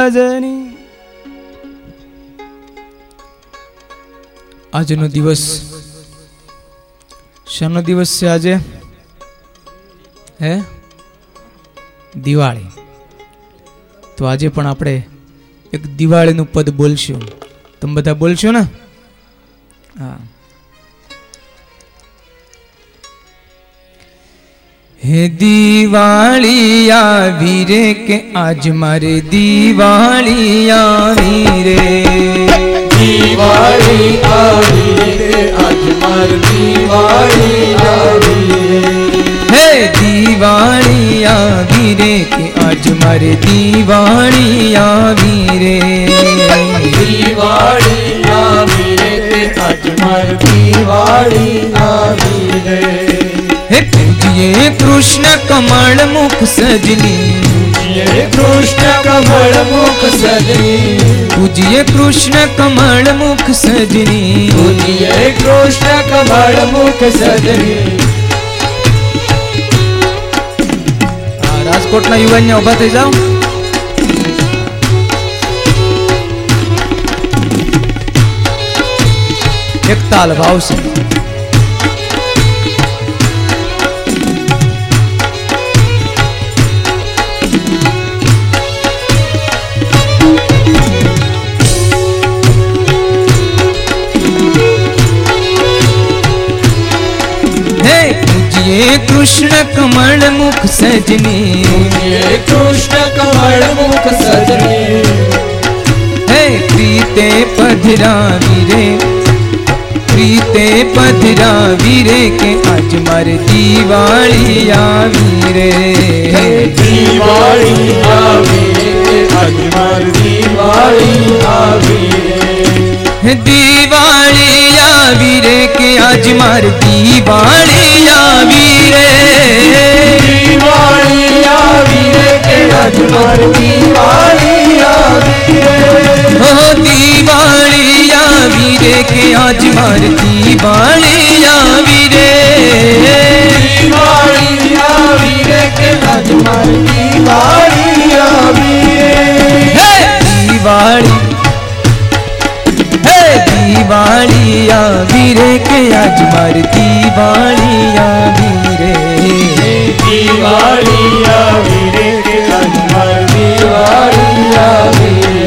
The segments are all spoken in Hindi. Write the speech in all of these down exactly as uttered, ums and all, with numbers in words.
महाराजनी आज नो दिवस शानो दिवस से आज है दिवाળી। तो आज पण आपणे एक दिवाळीનું पद बोलशुं। તમે બધા બોલશો ને? हाँ। हे दिवाળી आवी रे के आज मारे दिवाળી आवी रे। दिवाળી आवी रे आज मार दिवाળી आवी रे। हे दिवाળી आवी रे के आज मारे दिवाળી आवी रे। दिवाળી आवी रे के आज मार दिवाળી आवी रे। हे पूजिए कृष्ण कमल मुख सजनी। पूजिए कृष्ण कमल मुख सजनी। पूजिए कृष्ण कमल मुख सजनी। पूजिए कृष्ण कमल मुख सजनी। राजकोटना युवान उभा थई जाओ। एक ताल भाव से पूजिए कृष्ण कमल मुख सजनी। पूजिए कृष्ण कमल मुख सजनी। हे प्रीते पधरावी रे। प्रीते पधरावी रे के आज मार दिवाળી आवी रे। दिवाળી आवी रे के आज मार दिवाળી आवी रे। दिवाળી आवी रे के आज मार दिवाળી आवी रे। दिवाળી आवी रे के आज मार दिवाળી आवी रे। हो दिवाળી आवी रे के आज मार दिवाળી आवी रे। दिवाળી आवी रे के आज मार दिवाળી आवी रे। हे दिवाળી दिवाળી आवी रे के आज मार दिवाળી आवी रे। दिवाળી आवी रे के आज मार दिवाળી आवी रे।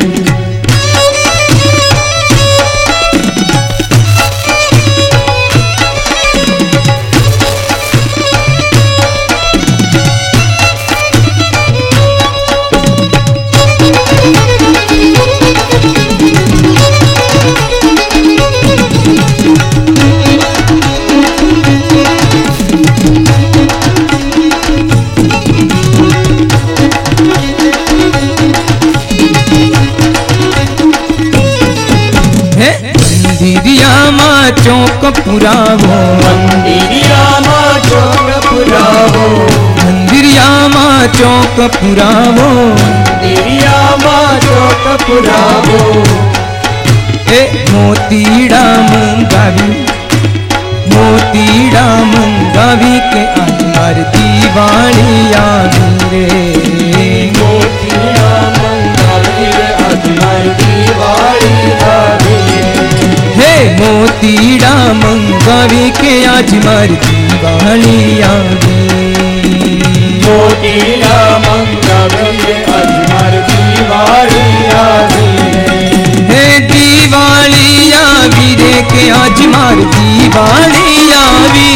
चौक पुरावो। मंदिरिया मा चौक पुरावो। मंदिरिया मा चौक पुरावो। मंदिरिया मा चौक पुरावो। ए मोतीड़ा मंगावी। मोतीड़ा मंगावी के आज मार दिवाળી आवी रे। मोतीड़ा मंगावी रे आज मार दिवाળી आवी रे। हे मोतीड़ा मंगावी के आज मार दिवाળી आवी। मोतीड़ा मंगावी रे आज मार दिवाળી आवी रे। हे दिवाળી आवी रे के आज मार दिवाળી आवी।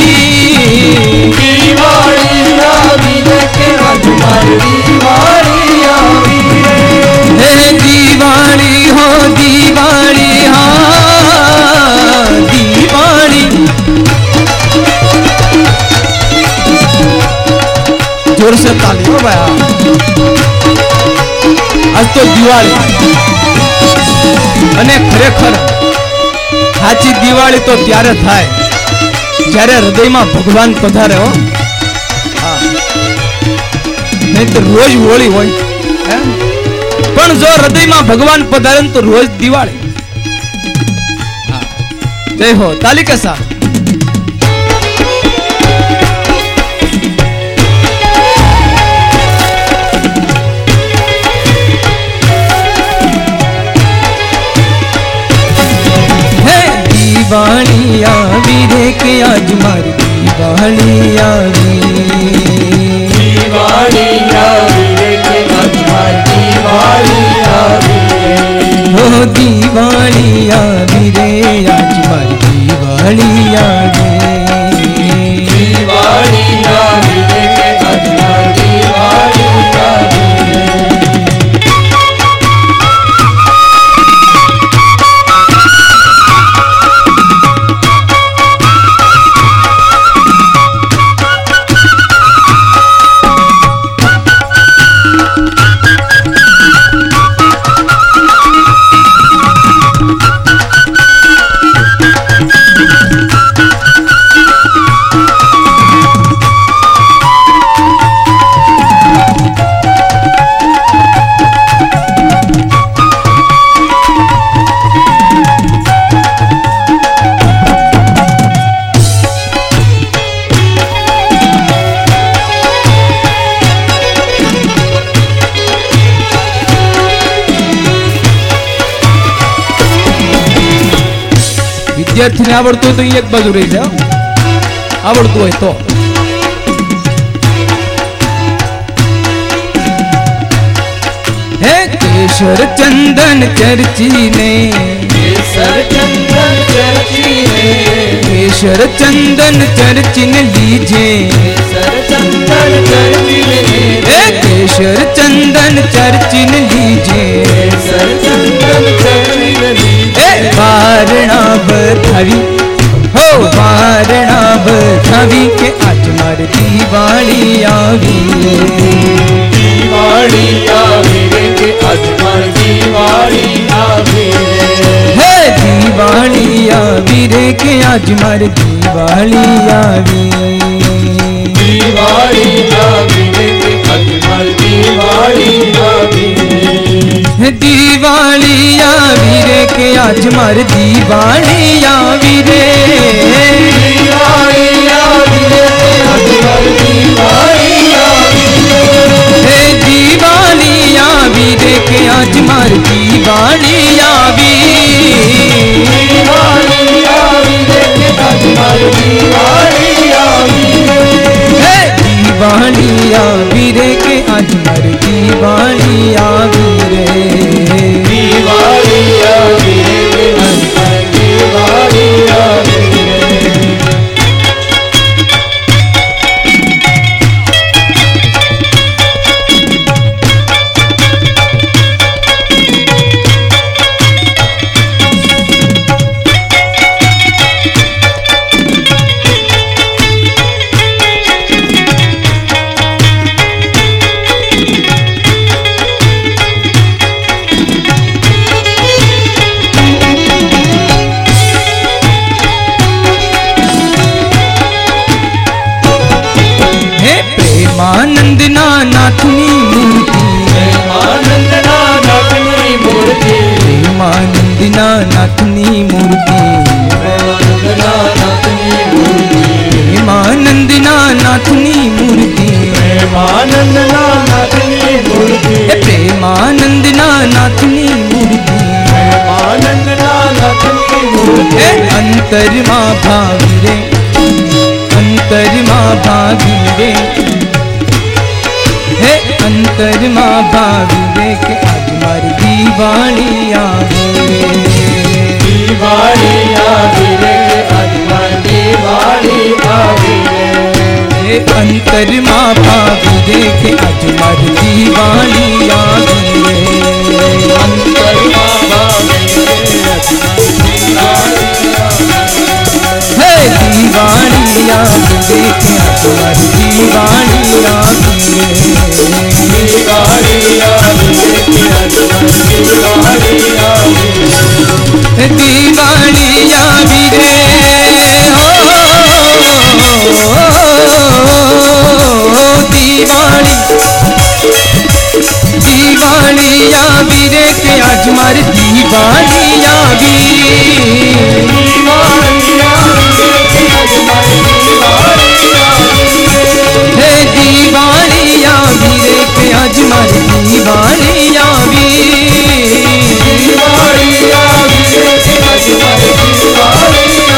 दिवाળી आवी रे के आज मार दिवाળી आवी रे। हे दिवाળી हो दिवाળી हाँ दिवाળી। जोर से ताली हो भाया। आज तो दिवाળી અને ખરેખર સાચી દિવાળી તો ત્યારે થાય જ્યારે હૃદયમાં ભગવાન પધારે હો। નહીં તો રોજ હોળી હોય પણ જો હૃદયમાં ભગવાન પધારે તો રોજ દિવાળી। જય હો તાલી કે સાથ। दिवाली आवी रे के आज मार दिवाली आवी। दिवाली आवी रे के आज मार दिवाली आवी। हो दिवाली आवी रे आज मार दिवाली आवी। दिवाली आवी रे के आज मार दिवाली आवी। विद्यार्थी ने आवड़त हो तो एक बाजू रही जाओ, आवड़त हो तो हे केशर चंदन चर्ची ने, केशर चंदन चर्ची ने, केशर चंदन चर्ची ने लीजे, केशर चंदन चर्ची ने, हे केशर चंदन चर्ची ने लीजे, केशर चंदन चर्ची ने लीजे। वारणा बधावी हो वारणा बधावी के आज मार दिवाली आवी। दिवाली आवी रे के आज मार दिवाली आवी। हे दिवाली आवी रे के आज मार दिवाली आवी। दिवाली आवी रे के आज मार दिवाली आवी। दिवाली आवी रे के आज मार दिवाली आवी रे। दिवाली आवी रे के आज मार दिवाली आवी। हे दिवाली आवी रे के आज मार दिवाली आवी। दिवाली आवी रे के आज मार दिवाली आवी। हे दिवाली आवी रे के आज मार दिवाली आवी रे। दिवाली आवी रे के आज मार दिवाली आवी रे। प्रेमानंद नाथनी मूर्ति, प्रेमानंद नाथनी मूर्ति, प्रेमानंद नाथनी मूर्ति, प्रेमानंद नाथनी मूर्ति, प्रेमानंद नाथनी मूर्ति, प्रेमानंद नाथनी मूर्ति, प्रेमानंद नाथनी मूर्ति। अंतरमा भावी रे, अंतरमा भावी रे, हे अंतरमा भावी रे के आज मार दिवाली आवी रे। दिवाली आवी रे के आज मार दिवाली आवी रे। हे अंतरमा भावी रे के आज मार दिवाली आवी रे। अंतरमा भावी रे आज मार दिवाली आवी रे। हे दिवाली आवी रे के आज मार दिवाली आवी रे। दिवाली आवी रे के आज मार दिवाली आवी रे। दिवाली आवी रे हो दिवाली, दिवाली आवी रे के आज मार दिवाली आवी। दिवाली आवी रे के आज मार दिवाली आवी रे। हे दिवाली आवी रे के आज मार दिवाली आवी। दिवाली आवी रे के आज मार दिवाली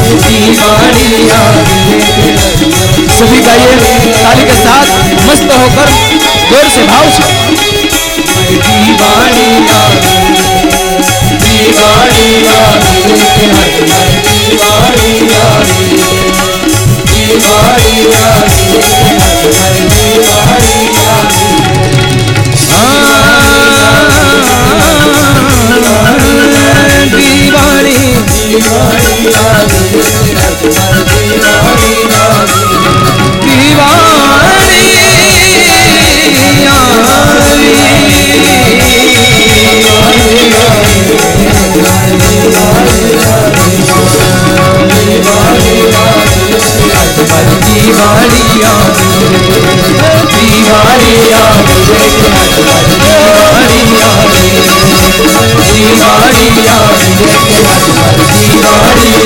दिवाली आ गई रे अजमल। सभी गाइए ताली के साथ मस्त होकर जोर से भाव से। दिवाली आ गई, दिवाली आ गई रे अजमल। दिवाली आ गई, दिवाली आ गई रे अजमल। दिवाली आ गई, दिवाली दिवाली आ गई रे अजमल। दिवाली आ गई, दिवाली दिवाली आ दिवाली आ गई रे अजमल। दिवाली आ गई, दिवाली आ गई रे अजमल। दिवाली